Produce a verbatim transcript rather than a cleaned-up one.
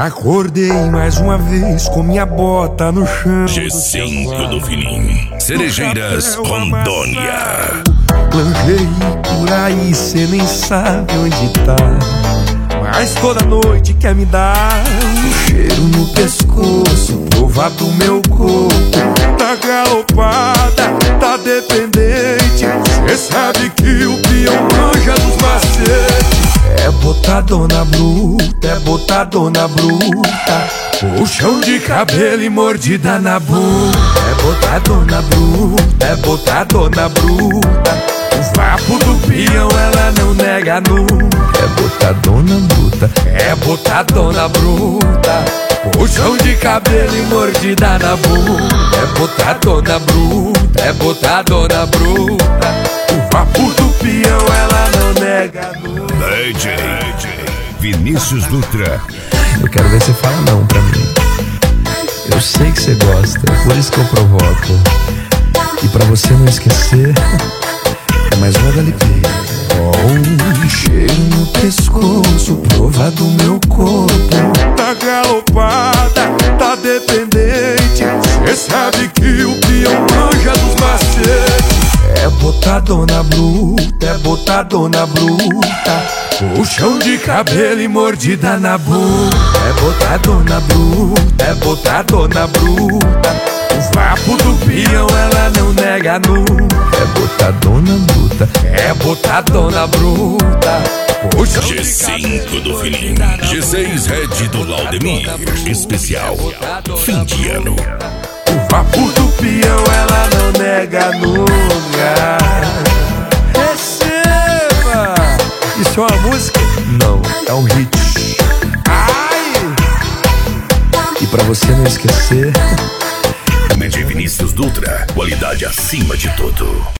Acordei mais uma vez com minha bota no chão. G cinco do Filim, Cerejeiras, Rondônia. Planejei por aí, cê nem sabe onde tá, mas toda noite quer me dar um cheiro no pescoço, provar do meu corpo. Tá galopada, tá dependente, cê sabe que o peão manja dos macetes. É botadona bruta, é botadona bruta, puxão de cabelo e mordida na bunda. É botadona bruta, é botadona bruta, o vapo do peão ela não nega nunca. É botadona bruta, é botadona bruta, puxão de cabelo e mordida na bunda. É botadona bruta, é botadona bruta, o vapo do peão ela não nega nunca. D J Vinícius Dutra. Eu quero ver você falar não pra mim. Eu sei que você gosta, por isso que eu provoco. E pra você não esquecer, é mais uma da L P. Oh, um cheiro no pescoço, prova do meu corpo. Tá galopada, tá dependente, cê sabe que o peão manja dos macetes. É botadona bruta, é botadona bruta, puxão de cabelo e mordida na bunda. É botadona bruta, é botadona bruta, o vapo do peão ela não nega nunca. É botadona bruta, é botadona bruta, puxão G cinco do Filim, G seis Red do Laudemir, especial fim de ano. O vapo do peão ela não nega nunca. Receba! Isso é uma música? Não, é um hit. Ai! E pra você não esquecer, D J Vinícius Dutra, qualidade acima de tudo.